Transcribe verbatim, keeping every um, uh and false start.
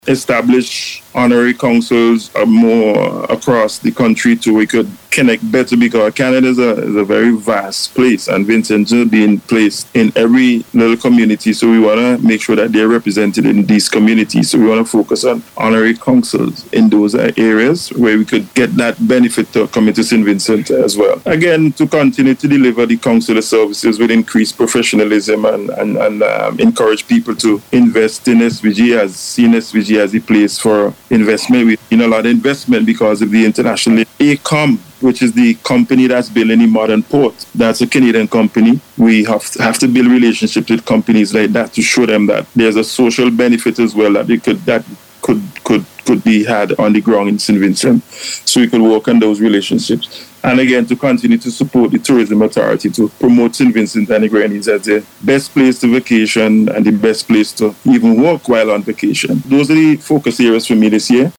establish honorary councils uh, more across the country to we could connect better, because Canada is a, is a very vast place, and Vincent being placed in every little community. So we want to make sure that they're represented in these communities. So we want to focus on honorary councils in those uh, areas where we could get that benefit to coming to Saint Vincent as well. Again, to continue to deliver the consular services with increased professionalism and, and, and um, encourage people to invest in S V G, as seen S V G as a place for investment. We've seen a lot of investment because of the international A C O M, which is the company that's building the modern port. That's a Canadian company. We have to, have to build relationships with companies like that to show them that there's a social benefit as well that they could that could could could be had on the ground in Saint Vincent. So we could work on those relationships. And again, to continue to support the Tourism Authority to promote Saint Vincent and the Grenadines as the best place to vacation and the best place to even work while on vacation. Those are the focus areas for me this year.